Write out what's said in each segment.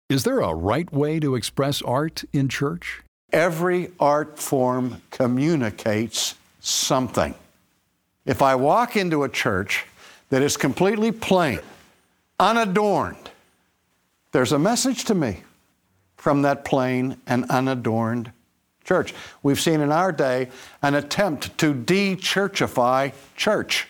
Is there a right way to express art in church? Every art form communicates something. If I walk into a church that is completely plain, unadorned, there's a message to me from that plain and unadorned church. We've seen in our day an attempt to de-churchify church.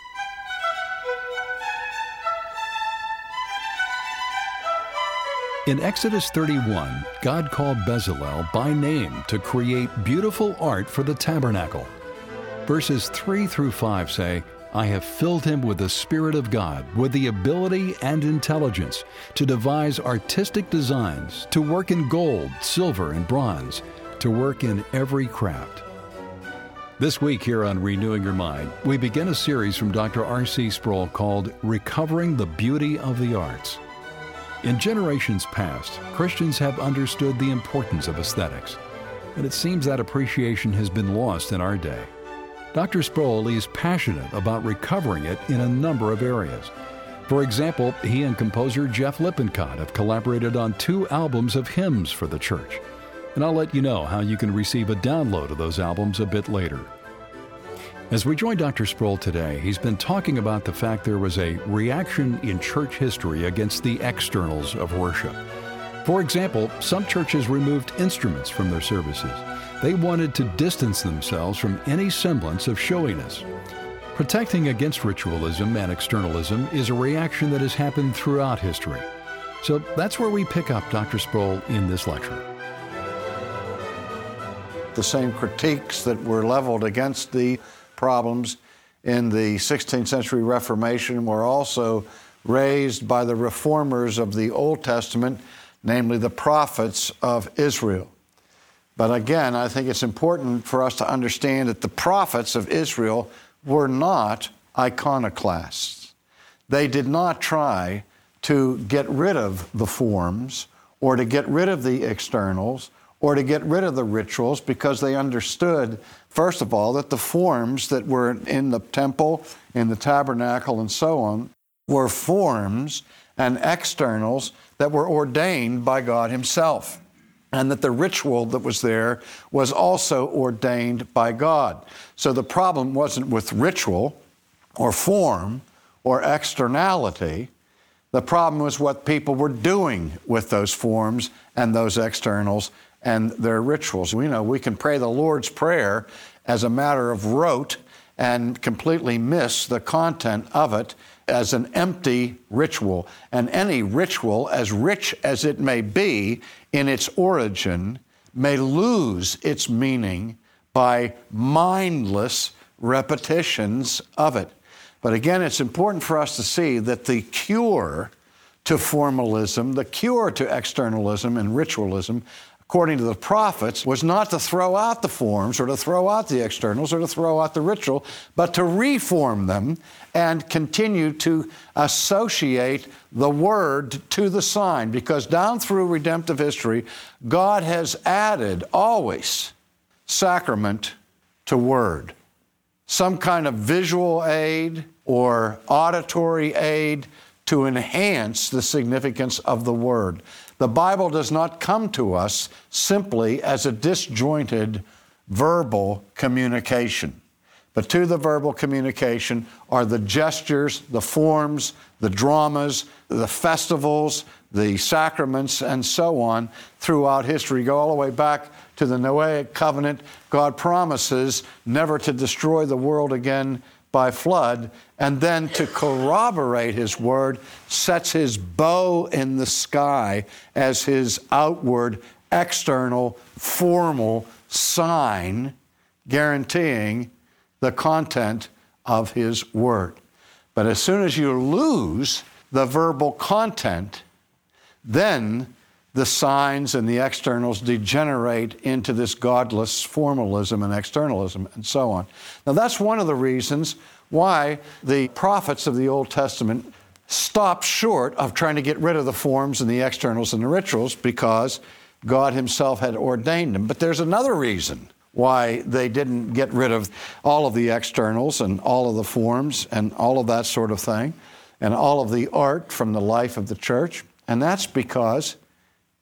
In Exodus 31, God called Bezalel by name to create beautiful art for the tabernacle. Verses 3 through 5 say, I have filled him with the Spirit of God, with the ability and intelligence to devise artistic designs, to work in gold, silver, and bronze, to work in every craft. This week here on Renewing Your Mind, we begin a series from Dr. R.C. Sproul called Recovering the Beauty of the Arts. In generations past, Christians have understood the importance of aesthetics, and it seems that appreciation has been lost in our day. Dr. Sproul is passionate about recovering it in a number of areas. For example, he and composer Jeff Lippincott have collaborated on 2 albums of hymns for the church, and I'll let you know how you can receive a download of those albums a bit later. As we join Dr. Sproul today, he's been talking about the fact there was a reaction in church history against the externals of worship. For example, some churches removed instruments from their services. They wanted to distance themselves from any semblance of showiness. Protecting against ritualism and externalism is a reaction that has happened throughout history. So that's where we pick up Dr. Sproul in this lecture. The same critiques that were leveled against the problems in the 16th century Reformation were also raised by the reformers of the Old Testament, namely the prophets of Israel. But again, I think it's important for us to understand that the prophets of Israel were not iconoclasts. They did not try to get rid of the forms or to get rid of the externals or to get rid of the rituals, because they understood, first of all, that the forms that were in the temple, in the tabernacle, and so on, were forms and externals that were ordained by God Himself, and that the ritual that was there was also ordained by God. So the problem wasn't with ritual or form or externality. The problem was what people were doing with those forms and those externals and their rituals. We know we can pray the Lord's Prayer as a matter of rote and completely miss the content of it as an empty ritual. And any ritual, as rich as it may be in its origin, may lose its meaning by mindless repetitions of it. But again, it's important for us to see that the cure to formalism, the cure to externalism and ritualism, according to the prophets, was not to throw out the forms or to throw out the externals or to throw out the ritual, but to reform them and continue to associate the word to the sign. Because down through redemptive history, God has added always sacrament to word. Some kind of visual aid or auditory aid to enhance the significance of the word. The Bible does not come to us simply as a disjointed verbal communication. But to the verbal communication are the gestures, the forms, the dramas, the festivals, the sacraments, and so on throughout history. Go all the way back to the Noahic covenant. God promises never to destroy the world again by flood, and then to corroborate His word, sets His bow in the sky as His outward, external, formal sign guaranteeing the content of His word. But as soon as you lose the verbal content, then the signs and the externals degenerate into this godless formalism and externalism and so on. Now that's one of the reasons why the prophets of the Old Testament stopped short of trying to get rid of the forms and the externals and the rituals, because God Himself had ordained them. But there's another reason why they didn't get rid of all of the externals and all of the forms and all of that sort of thing and all of the art from the life of the church. And that's because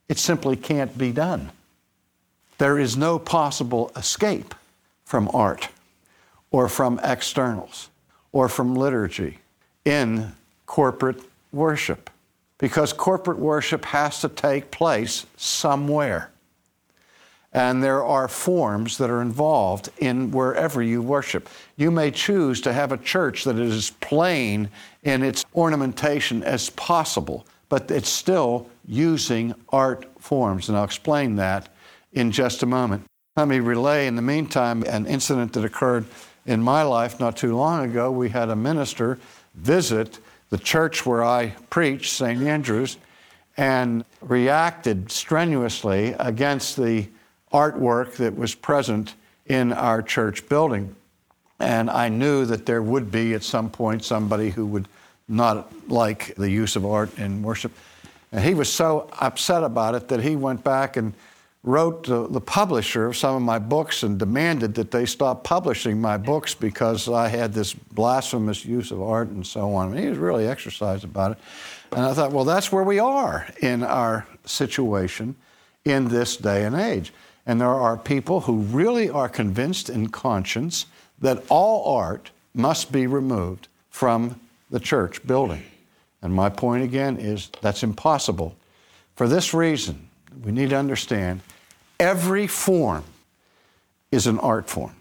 It simply can't be done. There is no possible escape from art or from externals or from liturgy in corporate worship, because corporate worship has to take place somewhere. And there are forms that are involved in wherever you worship. You may choose to have a church that is as plain in its ornamentation as possible, but it's still using art forms. And I'll explain that in just a moment. Let me relay, in the meantime, an incident that occurred in my life not too long ago. We had a minister visit the church where I preach, St. Andrew's, and reacted strenuously against the artwork that was present in our church building. And I knew that there would be at some point somebody who would not like the use of art in worship. And he was so upset about it that he went back and wrote to the publisher of some of my books and demanded that they stop publishing my books because I had this blasphemous use of art and so on. And he was really exercised about it. And I thought, well, that's where we are in our situation in this day and age. And there are people who really are convinced in conscience that all art must be removed from the church building. And my point again is that's impossible. For this reason, we need to understand every form is an art form.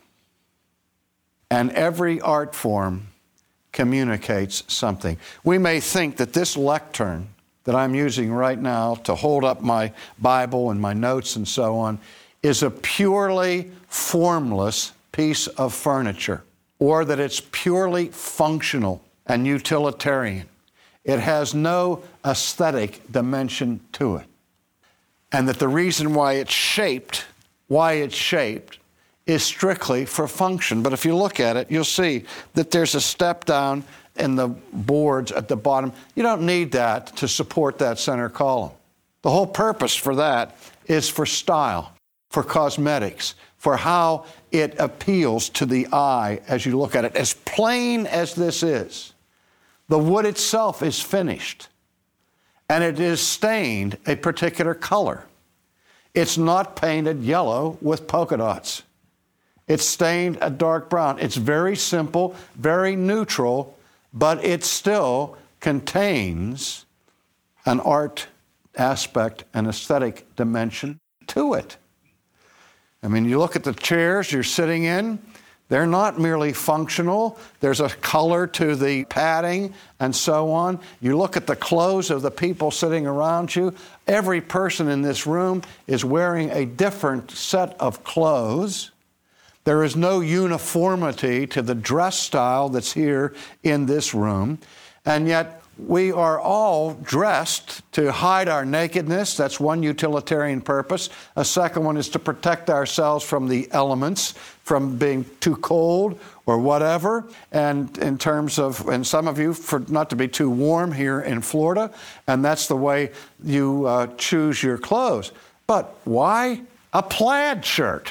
And every art form communicates something. We may think that this lectern that I'm using right now to hold up my Bible and my notes and so on is a purely formless piece of furniture, or that it's purely functional and utilitarian. It has no aesthetic dimension to it. And that the reason why it's shaped is strictly for function. But if you look at it, you'll see that there's a step down in the boards at the bottom. You don't need that to support that center column. The whole purpose for that is for style, for cosmetics, for how it appeals to the eye as you look at it. As plain as this is, the wood itself is finished, and it is stained a particular color. It's not painted yellow with polka dots. It's stained a dark brown. It's very simple, very neutral, but it still contains an art aspect, an aesthetic dimension to it. I mean, you look at the chairs you're sitting in, they're not merely functional. There's a color to the padding and so on. You look at the clothes of the people sitting around you. Every person in this room is wearing a different set of clothes. There is no uniformity to the dress style that's here in this room. And yet we are all dressed to hide our nakedness. That's one utilitarian purpose. A second one is to protect ourselves from the elements, from being too cold or whatever. And in terms of, and some of you, for not to be too warm here in Florida, and that's the way you choose your clothes. But why a plaid shirt?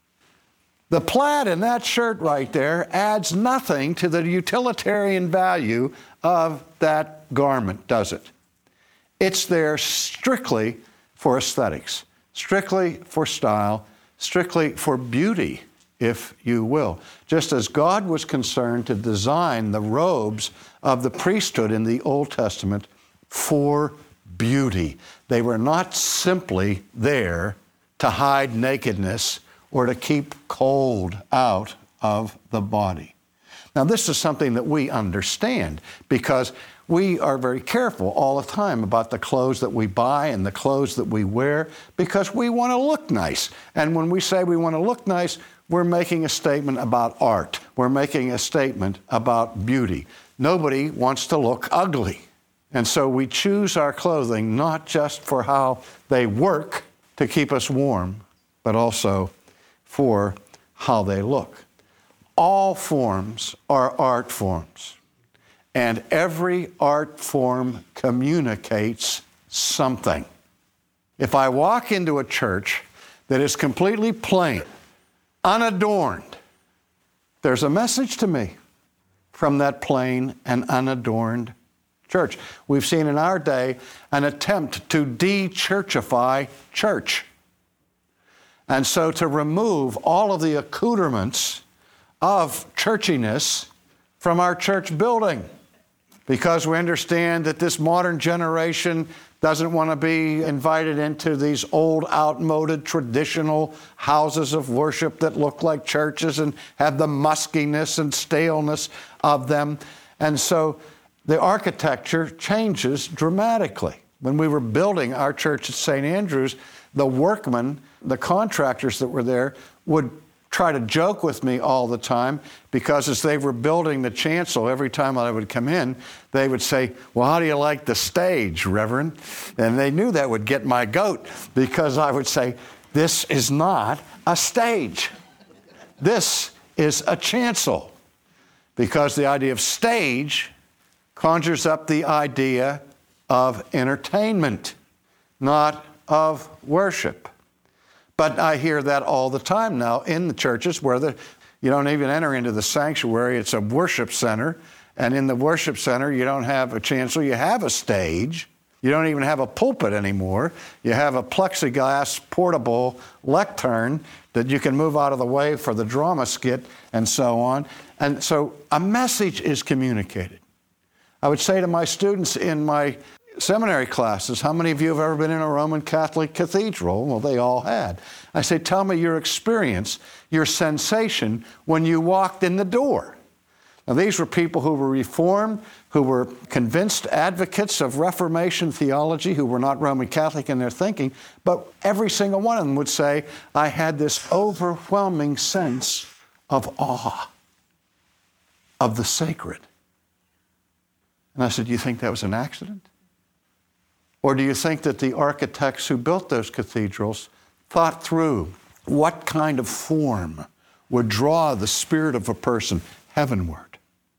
The plaid in that shirt right there adds nothing to the utilitarian value of that garment, does it? It's there strictly for aesthetics, strictly for style, strictly for beauty, if you will. Just as God was concerned to design the robes of the priesthood in the Old Testament for beauty. They were not simply there to hide nakedness or to keep cold out of the body. Now, this is something that we understand because we are very careful all the time about the clothes that we buy and the clothes that we wear because we want to look nice. And when we say we want to look nice, we're making a statement about art. We're making a statement about beauty. Nobody wants to look ugly. And so we choose our clothing not just for how they work to keep us warm, but also for how they look. All forms are art forms, and every art form communicates something. If I walk into a church that is completely plain, unadorned, there's a message to me from that plain and unadorned church. We've seen in our day an attempt to de-churchify church. And so to remove all of the accoutrements of churchiness from our church building, because we understand that this modern generation doesn't want to be invited into these old, outmoded, traditional houses of worship that look like churches and have the muskiness and staleness of them. And so the architecture changes dramatically. When we were building our church at St. Andrews, the workmen, the contractors that were there, would try to joke with me all the time, because as they were building the chancel, every time I would come in, they would say, "Well, how do you like the stage, Reverend?" And they knew that would get my goat, because I would say, "This is not a stage. This is a chancel." Because the idea of stage conjures up the idea of entertainment, not of worship. But I hear that all the time now in the churches where you don't even enter into the sanctuary. It's a worship center. And in the worship center, you don't have a chancel. You have a stage. You don't even have a pulpit anymore. You have a plexiglass portable lectern that you can move out of the way for the drama skit and so on. And so a message is communicated. I would say to my students in my seminary classes, how many of you have ever been in a Roman Catholic cathedral? Well, they all had. I say, tell me your experience, your sensation when you walked in the door. Now, these were people who were Reformed, who were convinced advocates of Reformation theology, who were not Roman Catholic in their thinking, but every single one of them would say, I had this overwhelming sense of awe of the sacred. And I said, do you think that was an accident? Or do you think that the architects who built those cathedrals thought through what kind of form would draw the spirit of a person heavenward?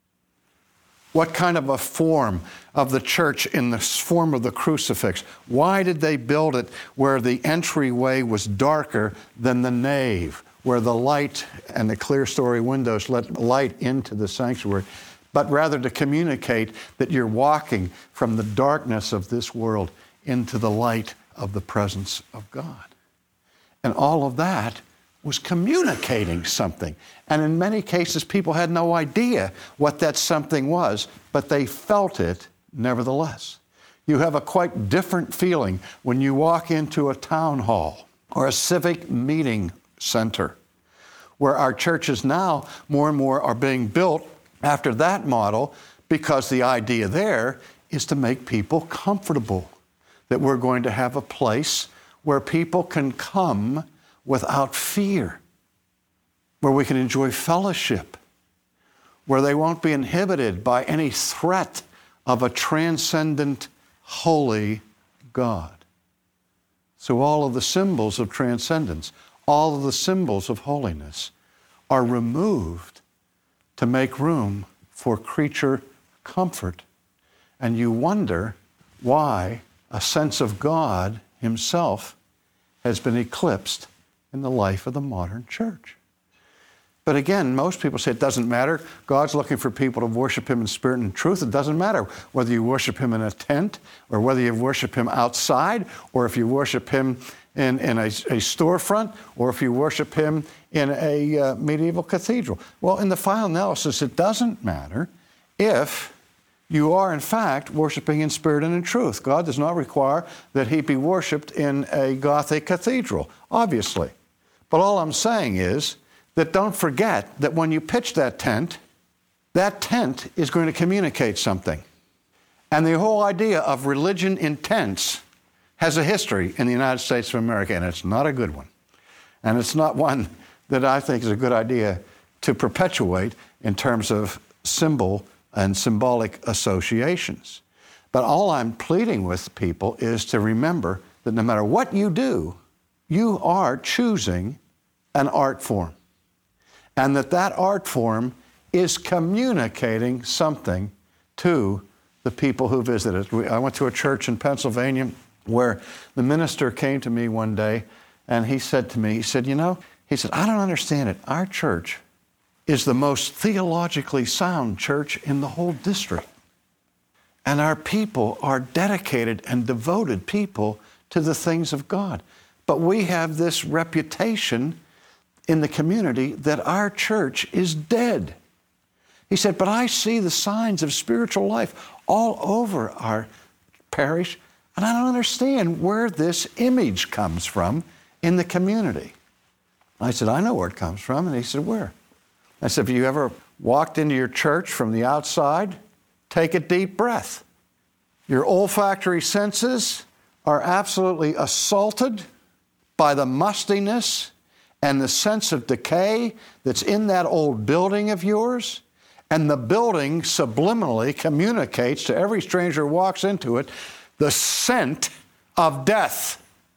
What kind of a form of the church in the form of the crucifix? Why did they build it where the entryway was darker than the nave, where the light and the clear-story windows let light into the sanctuary? But rather to communicate that you're walking from the darkness of this world into the light of the presence of God. And all of that was communicating something. And in many cases, people had no idea what that something was, but they felt it nevertheless. You have a quite different feeling when you walk into a town hall or a civic meeting center, where our churches now more and more are being built after that model, because the idea there is to make people comfortable, that we're going to have a place where people can come without fear, where we can enjoy fellowship, where they won't be inhibited by any threat of a transcendent, holy God. So all of the symbols of transcendence, all of the symbols of holiness are removed to make room for creature comfort. And you wonder why a sense of God himself has been eclipsed in the life of the modern church. But again, most people say it doesn't matter. God's looking for people to worship him in spirit and truth. It doesn't matter whether you worship him in a tent, or whether you worship him outside, or if you worship him in a storefront, or if you worship him in a medieval cathedral. Well, in the final analysis, it doesn't matter if you are, in fact, worshiping in spirit and in truth. God does not require that he be worshiped in a Gothic cathedral, obviously. But all I'm saying is that don't forget that when you pitch that tent is going to communicate something. And the whole idea of religion in tents has a history in the United States of America, and it's not a good one. And it's not one that I think is a good idea to perpetuate in terms of symbol and symbolic associations. But all I'm pleading with people is to remember that no matter what you do, you are choosing an art form. And that art form is communicating something to the people who visit it. I went to a church in Pennsylvania where the minister came to me one day, and he said to me, he said, I don't understand it. Our church is the most theologically sound church in the whole district. And our people are dedicated and devoted people to the things of God. But we have this reputation in the community that our church is dead. He said, but I see the signs of spiritual life all over our parish, and I don't understand where this image comes from in the community. I said, I know where it comes from. And he said, where? I said, have you ever walked into your church from the outside? Take a deep breath. Your olfactory senses are absolutely assaulted by the mustiness and the sense of decay that's in that old building of yours. And the building subliminally communicates to every stranger who walks into it the scent of death.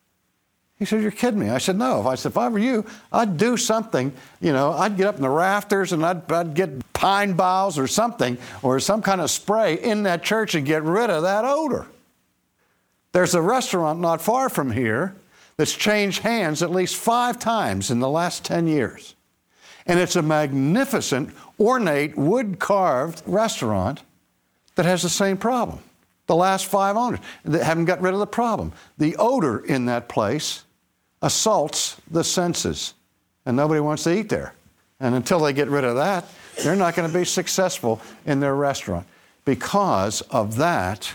He said, you're kidding me. I said, no. I said, if I were you, I'd do something. I'd get up in the rafters and I'd get pine boughs or something, or some kind of spray in that church and get rid of that odor. There's a restaurant not far from here that's changed hands at least 5 times in the last 10 years. And it's a magnificent, ornate, wood-carved restaurant that has the same problem. The last 5 owners that haven't got rid of the problem. The odor in that place assaults the senses, and nobody wants to eat there. And until they get rid of that, they're not going to be successful in their restaurant because of that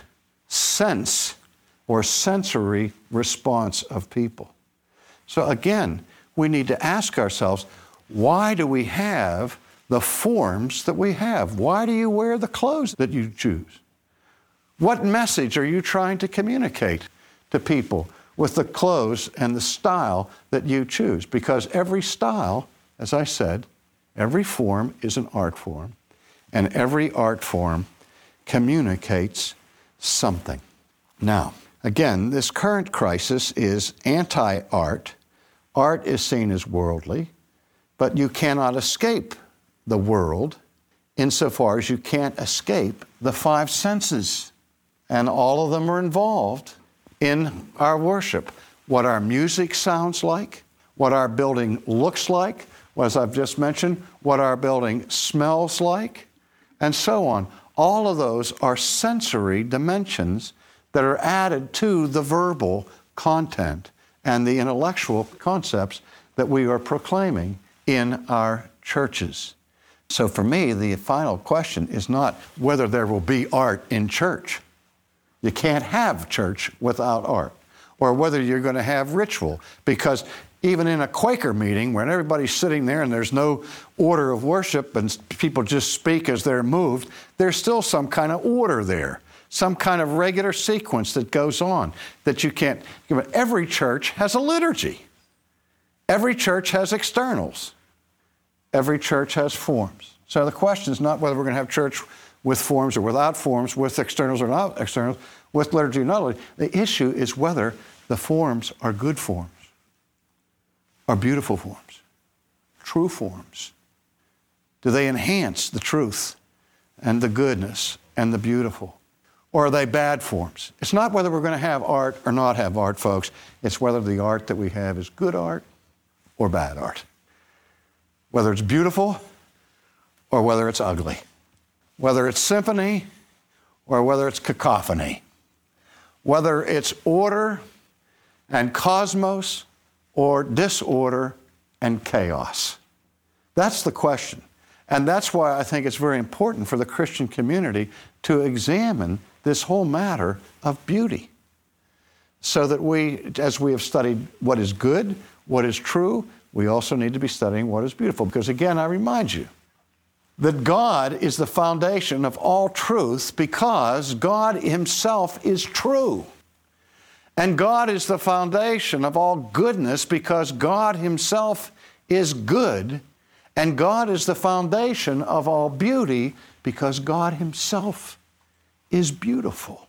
sense or sensory response of people. So again, we need to ask ourselves, why do we have the forms that we have? Why do you wear the clothes that you choose? What message are you trying to communicate to people with the clothes and the style that you choose? Because every style, as I said, every form is an art form, and every art form communicates something. Now, again, this current crisis is anti-art. Art is seen as worldly, but you cannot escape the world insofar as you can't escape the 5 senses. And all of them are involved in our worship. What our music sounds like, what our building looks like, as I've just mentioned, what our building smells like, and so on. All of those are sensory dimensions that are added to the verbal content and the intellectual concepts that we are proclaiming in our churches. So for me, the final question is not whether there will be art in church. You can't have church without art. Or whether you're going to have ritual. Because even in a Quaker meeting, when everybody's sitting there and there's no order of worship and people just speak as they're moved, there's still some kind of order there. Some kind of regular sequence that goes on that you can't. Every church has a liturgy. Every church has externals. Every church has forms. So the question is not whether we're going to have church with forms or without forms, with externals or not externals, with liturgy or not liturgy. The issue is whether the forms are good forms, are beautiful forms, true forms. Do they enhance the truth and the goodness and the beautiful? Or are they bad forms? It's not whether we're going to have art or not have art, folks. It's whether the art that we have is good art or bad art. Whether it's beautiful or whether it's ugly. Whether it's symphony or whether it's cacophony. Whether it's order and cosmos or disorder and chaos. That's the question. And that's why I think it's very important for the Christian community to examine this whole matter of beauty. So that we, as we have studied what is good, what is true, we also need to be studying what is beautiful. Because again, I remind you that God is the foundation of all truth because God Himself is true. And God is the foundation of all goodness because God Himself is good. And God is the foundation of all beauty because God Himself is beautiful.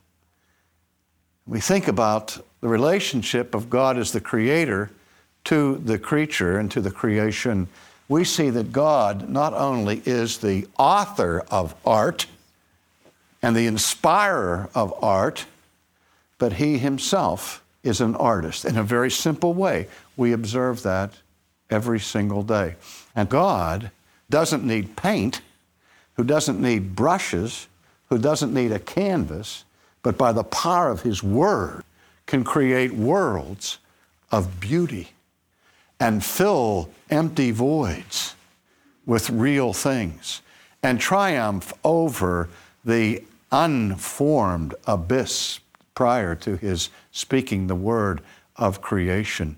We think about the relationship of God as the Creator to the creature and to the creation. We see that God not only is the author of art and the inspirer of art, but He Himself is an artist. In a very simple way, we observe that every single day. And God doesn't need paint, who doesn't need brushes, who doesn't need a canvas, but by the power of his word can create worlds of beauty and fill empty voids with real things and triumph over the unformed abyss prior to his speaking the word of creation.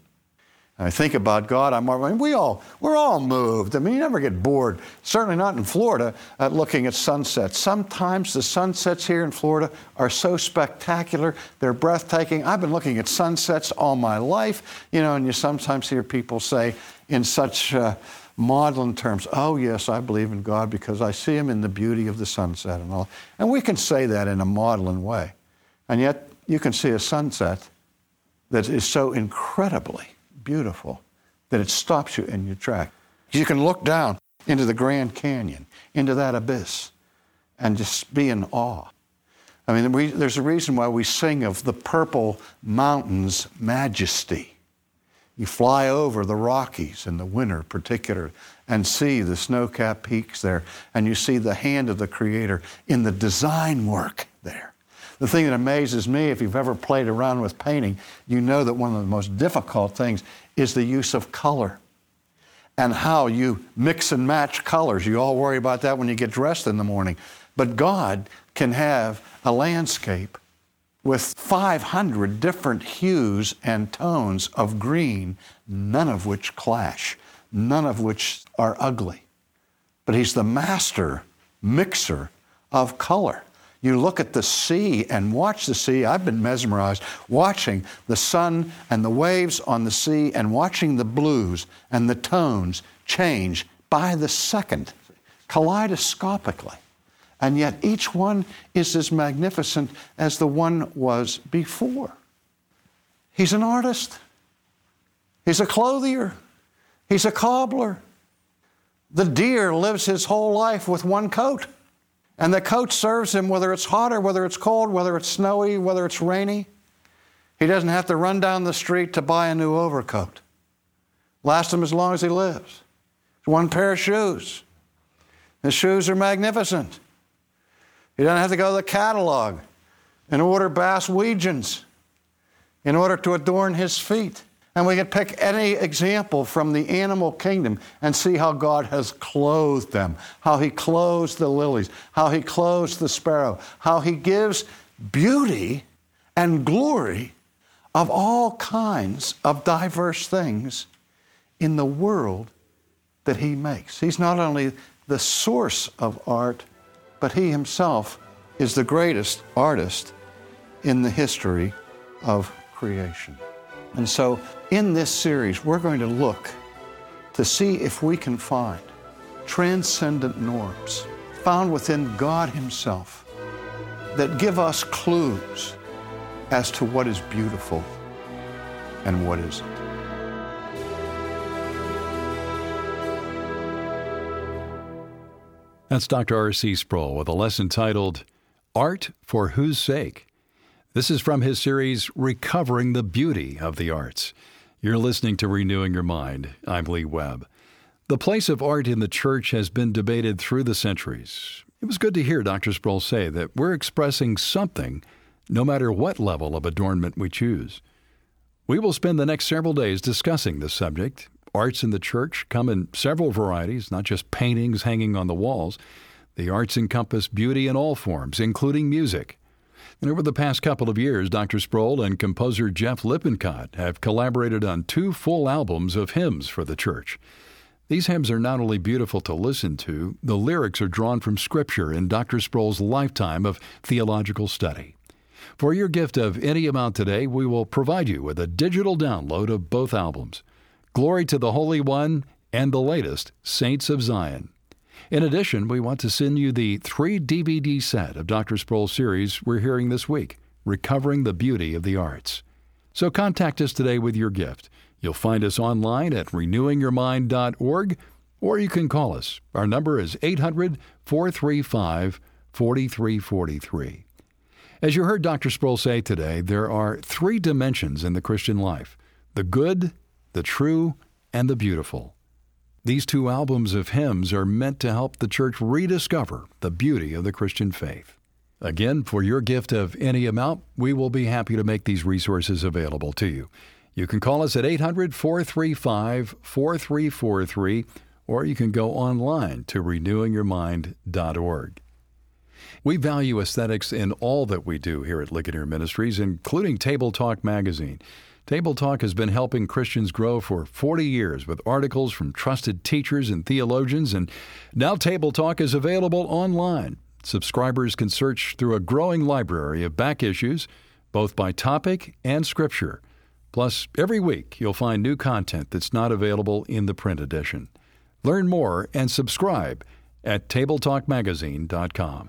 I think about God, we're all moved. I mean, you never get bored, certainly not in Florida, at looking at sunsets. Sometimes the sunsets here in Florida are so spectacular, they're breathtaking. I've been looking at sunsets all my life, and you sometimes hear people say in such maudlin terms, oh yes, I believe in God because I see him in the beauty of the sunset and all. And we can say that in a maudlin way. And yet you can see a sunset that is so incredibly beautiful that it stops you in your track. You can look down into the Grand Canyon, into that abyss, and just be in awe. I mean, there's a reason why we sing of the purple mountains' majesty. You fly over the Rockies in the winter particular and see the snow-capped peaks there, and you see the hand of the Creator in the design work there. The thing that amazes me, if you've ever played around with painting, you know that one of the most difficult things is the use of color and how you mix and match colors. You all worry about that when you get dressed in the morning. But God can have a landscape with 500 different hues and tones of green, none of which clash, none of which are ugly. But He's the master mixer of color. You look at the sea and watch the sea. I've been mesmerized watching the sun and the waves on the sea and watching the blues and the tones change by the second, kaleidoscopically. And yet each one is as magnificent as the one was before. He's an artist. He's a clothier. He's a cobbler. The deer lives his whole life with one coat. And the coat serves him whether it's hot or whether it's cold, whether it's snowy, whether it's rainy. He doesn't have to run down the street to buy a new overcoat. Lasts him as long as he lives. One pair of shoes. His shoes are magnificent. He doesn't have to go to the catalog and order Bass Weejuns in order to adorn his feet. And we can pick any example from the animal kingdom and see how God has clothed them, how He clothes the lilies, how He clothes the sparrow, how He gives beauty and glory of all kinds of diverse things in the world that He makes. He's not only the source of art, but He Himself is the greatest artist in the history of creation. And so in this series, we're going to look to see if we can find transcendent norms found within God Himself that give us clues as to what is beautiful and what isn't. That's Dr. R.C. Sproul with a lesson titled, Art for Whose Sake? This is from his series, Recovering the Beauty of the Arts. You're listening to Renewing Your Mind. I'm Lee Webb. The place of art in the church has been debated through the centuries. It was good to hear Dr. Sproul say that we're expressing something no matter what level of adornment we choose. We will spend the next several days discussing this subject. Arts in the church come in several varieties, not just paintings hanging on the walls. The arts encompass beauty in all forms, including music. And over the past couple of years, Dr. Sproul and composer Jeff Lippincott have collaborated on 2 full albums of hymns for the church. These hymns are not only beautiful to listen to, the lyrics are drawn from Scripture in Dr. Sproul's lifetime of theological study. For your gift of any amount today, we will provide you with a digital download of both albums, Glory to the Holy One and the latest, Saints of Zion. In addition, we want to send you the 3 DVD set of Dr. Sproul's series we're hearing this week, Recovering the Beauty of the Arts. So contact us today with your gift. You'll find us online at renewingyourmind.org, or you can call us. Our number is 800-435-4343. As you heard Dr. Sproul say today, there are 3 dimensions in the Christian life: the good, the true, and the beautiful. These 2 albums of hymns are meant to help the church rediscover the beauty of the Christian faith. Again, for your gift of any amount, we will be happy to make these resources available to you. You can call us at 800-435-4343, or you can go online to renewingyourmind.org. We value aesthetics in all that we do here at Ligonier Ministries, including Table Talk magazine. Table Talk has been helping Christians grow for 40 years with articles from trusted teachers and theologians, and now Table Talk is available online. Subscribers can search through a growing library of back issues, both by topic and scripture. Plus, every week you'll find new content that's not available in the print edition. Learn more and subscribe at tabletalkmagazine.com.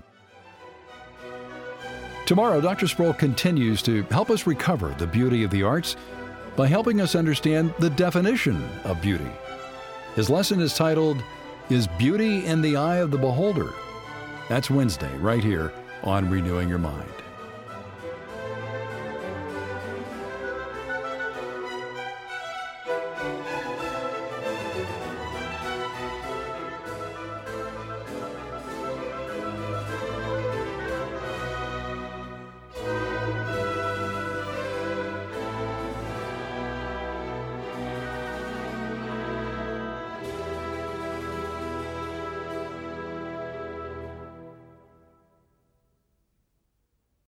Tomorrow, Dr. Sproul continues to help us recover the beauty of the arts by helping us understand the definition of beauty. His lesson is titled, Is Beauty in the Eye of the Beholder? That's Wednesday, right here on Renewing Your Mind.